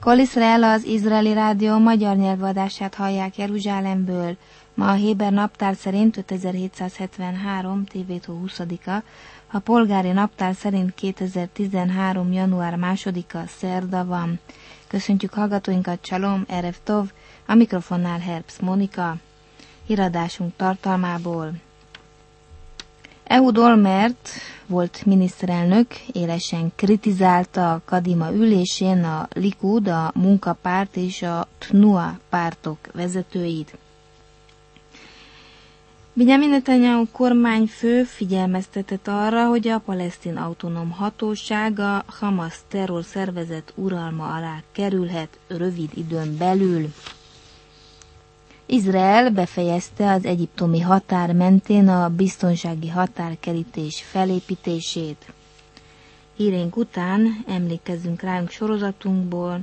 Kol Iszrael, az izraeli rádió magyar nyelvadását hallják Jeruzsálemből. Ma a héber naptár szerint 5773. tévétó 20-a, a polgári naptár szerint 2013. január 2-a szerda van. Köszöntjük hallgatóinkat, Csalom, Erev Tov, a mikrofonnál Herbst Monika. Híradásunk tartalmából. Ehud Olmert volt miniszterelnök, élesen kritizálta a Kadima ülésén a Likud, a Munkapárt és a Tnua pártok vezetőit. Benjamin Netanyahu kormányfő figyelmeztetett arra, hogy a palesztin autonóm hatóság a Hamas terrorszervezet uralma alá kerülhet rövid időn belül. Izrael befejezte az egyiptomi határ mentén a biztonsági határkerítés felépítését. Hírénk után emlékezzünk rájunk sorozatunkból,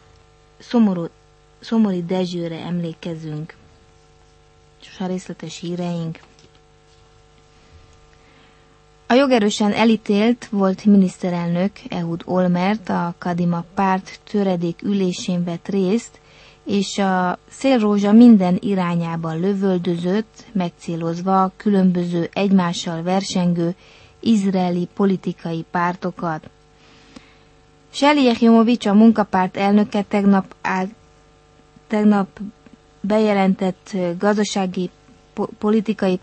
Szomori Dezsőre emlékezünk. És a részletes híreink. A jogerősen elítélt volt miniszterelnök Ehud Olmert a Kadima párt töredék ülésén vett részt, és a szélrózsa minden irányában lövöldözött, megcélozva a különböző egymással versengő izraeli politikai pártokat. Sheli Jechimovics, a munkapárt elnöke tegnap bejelentett gazdasági politikai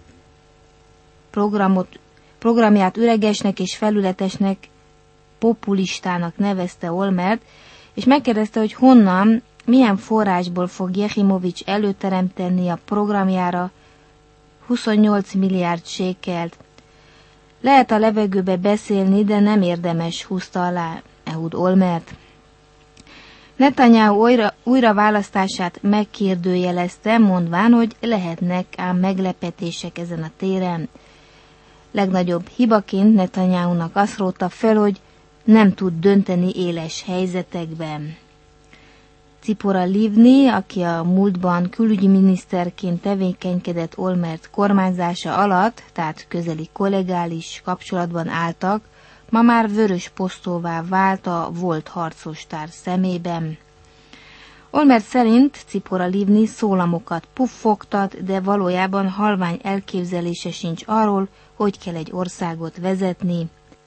programját üregesnek és felületesnek, populistának nevezte Olmert, és megkérdezte, hogy honnan, milyen forrásból fog Jechimovics előteremteni a programjára 28 milliárd sékelt. Lehet a levegőbe beszélni, de nem érdemes, húzta alá Ehud Olmert. Netanyahu újra választását megkérdőjelezte, mondván, hogy lehetnek ám meglepetések ezen a téren. Legnagyobb hibaként Netanyahunak azt rótta fel, hogy nem tud dönteni éles helyzetekben. Tzipora Livni, aki a múltban külügyminiszterként tevékenykedett Olmert kormányzása alatt, tehát közeli kollegális kapcsolatban álltak, ma már vörös posztóvá vált a volt harcostárs szemében. Olmert szerint Tzipora Livni szólamokat puffogtat, de valójában halvány elképzelése sincs arról, hogy kell egy országot vezetni.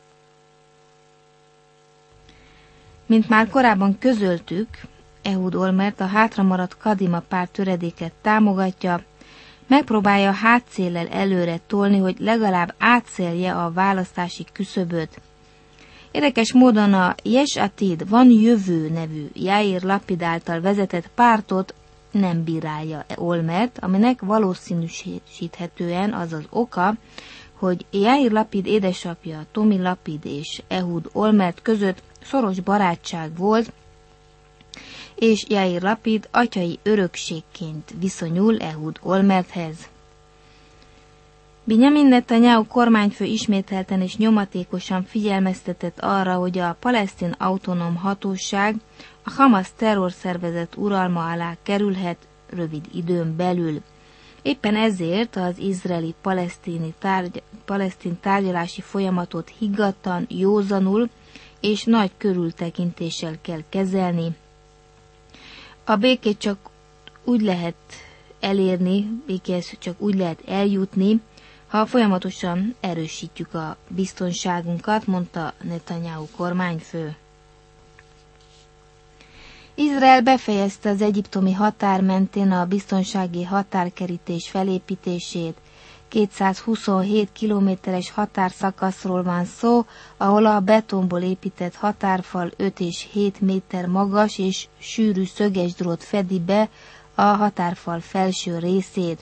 Mint már korábban közöltük, Ehud Olmert a hátramaradt Kadima párt töredéket támogatja, megpróbálja hátszéllel előre tolni, hogy legalább átszélje a választási küszöböt. Érdekes módon a Yesh Atid, Van Jövő nevű Jair Lapid által vezetett pártot nem bírálja Olmert, aminek valószínűsíthetően az az oka, hogy Jair Lapid édesapja Tomi Lapid és Ehud Olmert között szoros barátság volt, és Jair Lapid atyai örökségként viszonyul Ehud Olmerthez. Benjamin Netanyahu kormányfő ismételten és nyomatékosan figyelmeztetett arra, hogy a palesztin autonóm hatóság a Hamas terrorszervezet uralma alá kerülhet rövid időn belül. Éppen ezért az izraeli-palesztin tárgyalási folyamatot higgadtan, józanul és nagy körültekintéssel kell kezelni. A békét csak úgy lehet elérni, békéhez csak úgy lehet eljutni, ha folyamatosan erősítjük a biztonságunkat, mondta Netanyahu kormányfő. Izrael befejezte az egyiptomi határ mentén a biztonsági határkerítés felépítését. 227 kilométeres határszakaszról van szó, ahol a betonból épített határfal 5 és 7 méter magas és sűrű szögesdrót fedi be a határfal felső részét.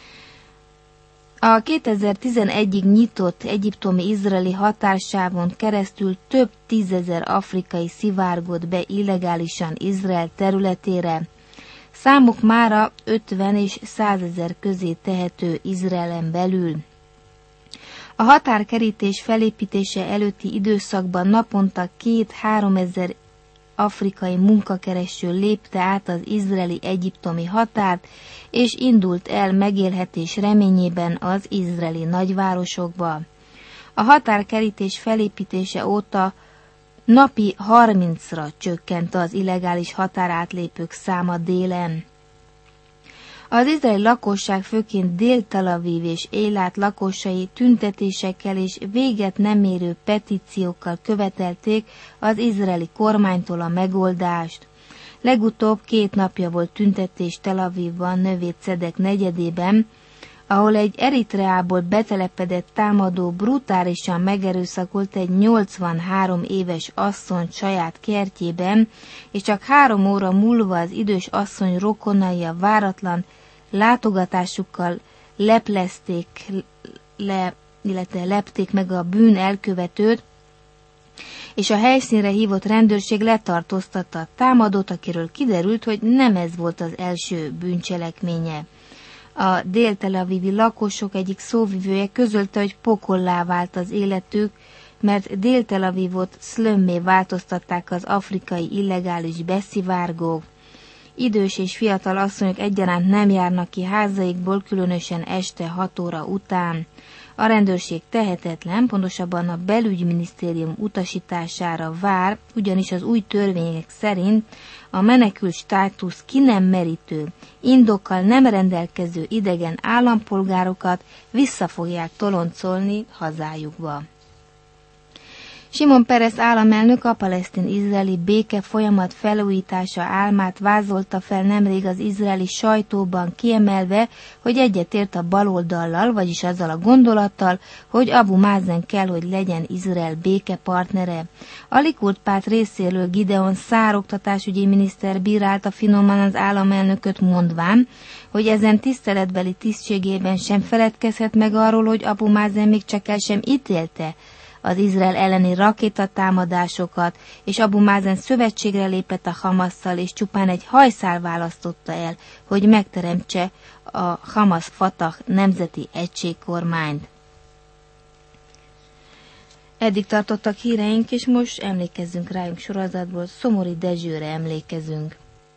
A 2011-ig nyitott egyiptomi-izraeli határsávon keresztül több tízezer afrikai szivárgott be illegálisan Izrael területére. Számuk mára 50 és 100 ezer közé tehető Izraelen belül. A határkerítés felépítése előtti időszakban naponta 2-3 ezer afrikai munkakereső lépte át az izraeli-egyiptomi határt, és indult el megélhetés reményében az izraeli nagyvárosokba. A határkerítés felépítése óta napi 30-ra csökkent az illegális határátlépők száma délen. Az izraeli lakosság, főként Dél-Tel Aviv és Éilát lakosai tüntetésekkel és véget nem érő petíciókkal követelték az izraeli kormánytól a megoldást. Legutóbb 2 napja volt tüntetés Tel Avivban, Növé Cedek negyedében, ahol egy Eritreából betelepedett támadó brutálisan megerőszakolt egy 83 éves asszony saját kertjében, és csak 3 óra múlva az idős asszony rokonai a váratlan látogatásukkal leplezték le, illetve lepték meg a bűn elkövetőt, és a helyszínre hívott rendőrség letartóztatta a támadót, akiről kiderült, hogy nem ez volt az első bűncselekménye. A Dél-Tel Avivi lakosok egyik szóvivője közölte, hogy pokollá vált az életük, mert Dél-Tel Avivot szlömmé változtatták az afrikai illegális beszivárgók. Idős és fiatal asszonyok egyaránt nem járnak ki házaikból, különösen este 6 óra után. A rendőrség tehetetlen, pontosabban a belügyminisztérium utasítására vár, ugyanis az új törvények szerint a menekült státusz ki nem merítő, indokkal nem rendelkező idegen állampolgárokat vissza fogják toloncolni hazájukba. Simon Peres államelnök a palesztin-izraeli béke folyamat felújítása álmát vázolta fel nemrég az izraeli sajtóban, kiemelve, hogy egyetért a baloldallal, vagyis azzal a gondolattal, hogy Abu Mázen kell, hogy legyen Izrael békepartnere. A Likud párt részéről Gideon Szár oktatásügyi miniszter bírálta finoman az államelnököt, mondván, hogy ezen tiszteletbeli tisztségében sem feledkezhet meg arról, hogy Abu Mázen még csak el sem ítélte az Izrael elleni rakétatámadásokat, és Abu Mázen szövetségre lépett a Hamasszal, és csupán egy hajszál választotta el, hogy megteremtse a Hamas-Fatah nemzeti egységkormányt. Eddig tartottak híreink, és most emlékezzünk rájunk sorozatból, Szomori Dezsőre emlékezünk.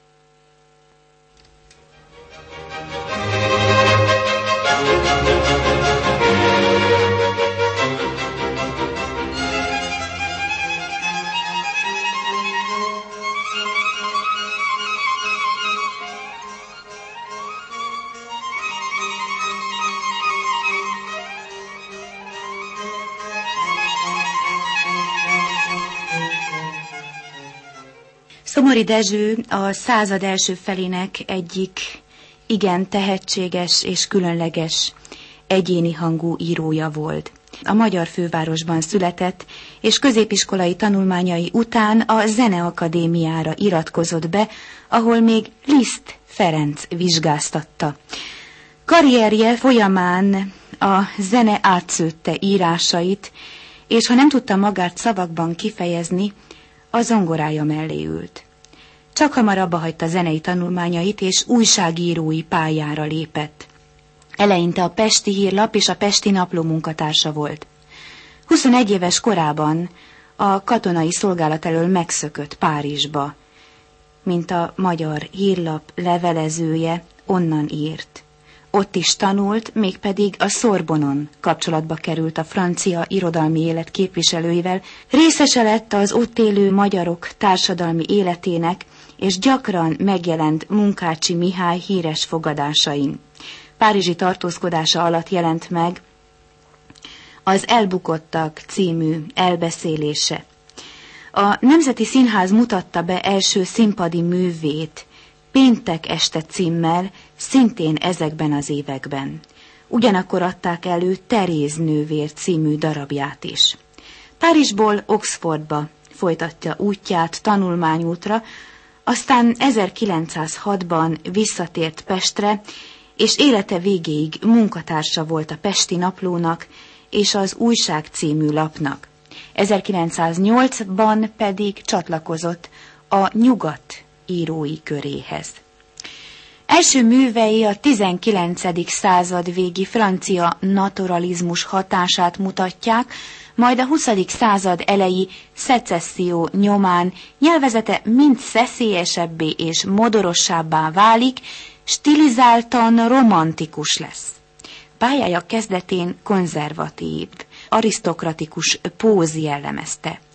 Szomori Dezső a század első felének egyik igen tehetséges és különleges egyéni hangú írója volt. A magyar fővárosban született, és középiskolai tanulmányai után a Zeneakadémiára iratkozott be, ahol még Liszt Ferenc vizsgáztatta. Karrierje folyamán a zene átszőtte írásait, és ha nem tudta magát szavakban kifejezni, a zongorája mellé ült. Csak hamar abbahagyta zenei tanulmányait, és újságírói pályára lépett. Eleinte a Pesti Hírlap és a Pesti Napló munkatársa volt. 21 éves korában a katonai szolgálat elől megszökött Párizsba, mint a Magyar Hírlap levelezője, onnan írt. Ott is tanult, mégpedig a Sorbonon kapcsolatba került a francia irodalmi élet képviselőivel, részese lett az ott élő magyarok társadalmi életének, és gyakran megjelent Munkácsi Mihály híres fogadásain. Párizsi tartózkodása alatt jelent meg az Elbukottak című elbeszélése. A Nemzeti Színház mutatta be első színpadi művét, Péntek este címmel, szintén ezekben az években. Ugyanakkor adták elő Teréz nővér című darabját is. Párizsból Oxfordba folytatja útját tanulmányútra, aztán 1906-ban visszatért Pestre, és élete végéig munkatársa volt a Pesti Naplónak és az Újság című lapnak. 1908-ban pedig csatlakozott a Nyugat írói köréhez. Első művei a 19. század végi francia naturalizmus hatását mutatják, majd a 20. század elejé szecesszió nyomán nyelvezete mind szeszélyesebbé és modorossábbá válik, stilizáltan romantikus lesz. Pályája kezdetén konzervatív, arisztokratikus póz jellemezte.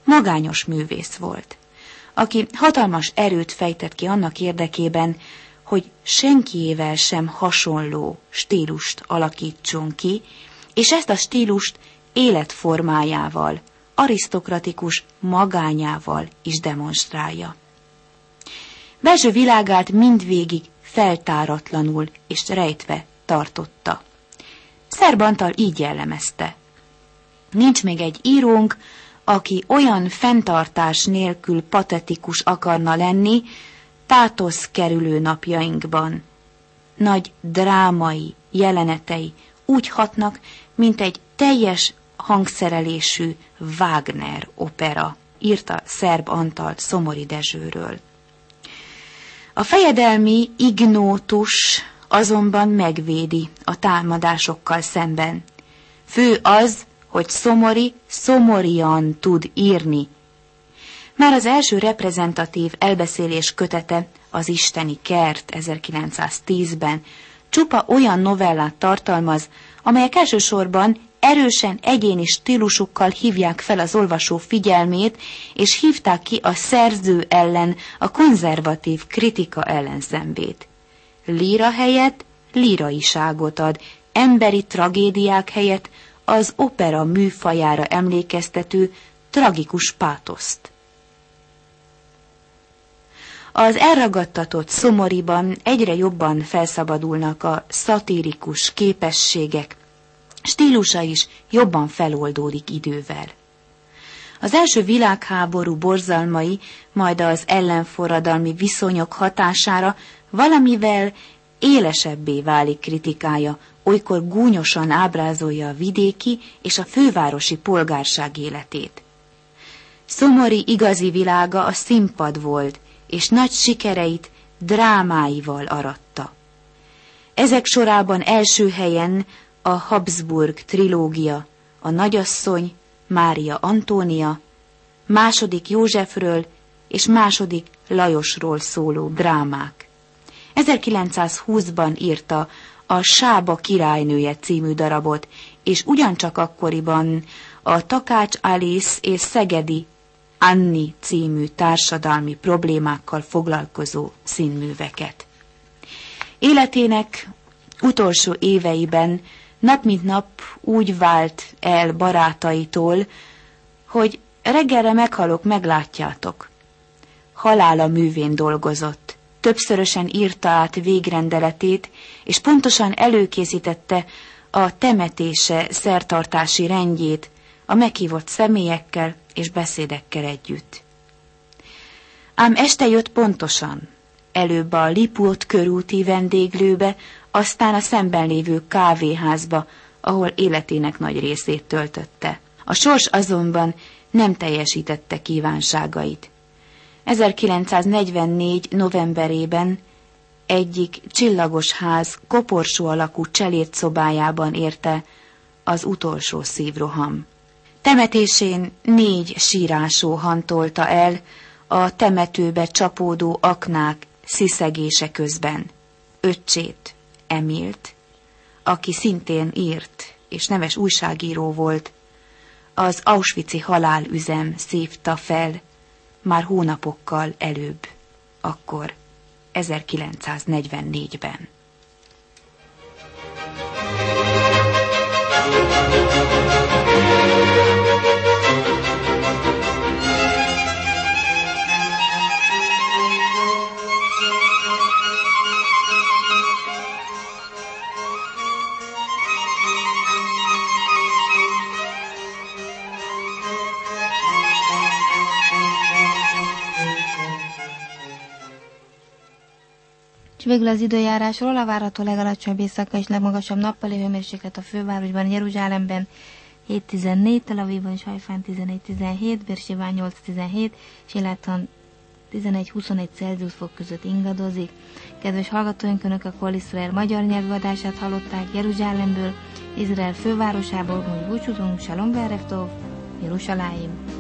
magányos művész volt, aki hatalmas erőt fejtett ki annak érdekében, hogy senkiével sem hasonló stílust alakítson ki, és ezt a stílust életformájával, arisztokratikus magányával is demonstrálja. Belső világát mindvégig feltáratlanul és rejtve tartotta. Szerb Antal így jellemezte: nincs még egy írónk, aki olyan fenntartás nélkül patetikus akarna lenni pátosz kerülő napjainkban. Nagy drámai jelenetei úgy hatnak, mint egy teljes hangszerelésű Wagner opera, írta Szerb Antal Szomori Dezsőről. A fejedelmi ignótus azonban megvédi a támadásokkal szemben. Fő az, hogy Szomori szomorian tud írni. Már az első reprezentatív elbeszélés kötete, az Isteni kert 1910-ben csupa olyan novellát tartalmaz, amelyek elsősorban erősen egyéni stílusukkal hívják fel az olvasó figyelmét, és hívták ki a szerző ellen a konzervatív kritika ellenszenvét. Líra helyett líraiságot ad, emberi tragédiák helyett az opera műfajára emlékeztető tragikus pátoszt. Az elragadtatott Szomoriban egyre jobban felszabadulnak a szatirikus képességek, stílusa is jobban feloldódik idővel. Az első világháború borzalmai, majd az ellenforradalmi viszonyok hatására valamivel élesebbé válik kritikája, olykor gúnyosan ábrázolja a vidéki és a fővárosi polgárság életét. Szomori igazi világa a színpad volt, és nagy sikereit drámáival aratta. Ezek sorában első helyen a Habsburg trilógia, a Nagyasszony, Mária Antónia, második Józsefről és második Lajosról szóló drámák. 1920-ban írta a Sába királynője című darabot, és ugyancsak akkoriban a Takács Alice és Szegedi Anni című társadalmi problémákkal foglalkozó színműveket. Életének utolsó éveiben nap mint nap úgy vált el barátaitól, hogy reggelre meghalok, meglátjátok. Halála művén dolgozott, többszörösen írta át végrendeletét, és pontosan előkészítette a temetése szertartási rendjét a meghívott személyekkel és beszédekkel együtt. Ám este jött pontosan, előbb a Lipót körúti vendéglőbe, aztán a szemben lévő kávéházba, ahol életének nagy részét töltötte. A sors azonban nem teljesítette kívánságait. 1944. novemberében egyik csillagos ház koporsó alakú cselédszobájában érte az utolsó szívroham. Temetésén 4 sírásó hantolta el a temetőbe csapódó aknák sziszegése közben öccsét, Emilt, aki szintén írt és neves újságíró volt, az auschwitzi halálüzem szívta fel már hónapokkal előbb, akkor 1944-ben. Végül az időjárásról: a várható legalacsonyabb éjszaka és legmagasabb nappali hőmérséklet a fővárosban, Jeruzsálemben 7-14, Tel Avivban és Hajfán 11-17, Bérsébán 8-17, és Eiláton 11-21 Celsius fok között ingadozik. Kedves hallgatóink, Önök a Kol Iszrael magyar nyelvű adását hallották Jeruzsálemből, Izrael fővárosából. Most búcsúzunk, Shalom Ve'erev Tov, Jeruzsálem.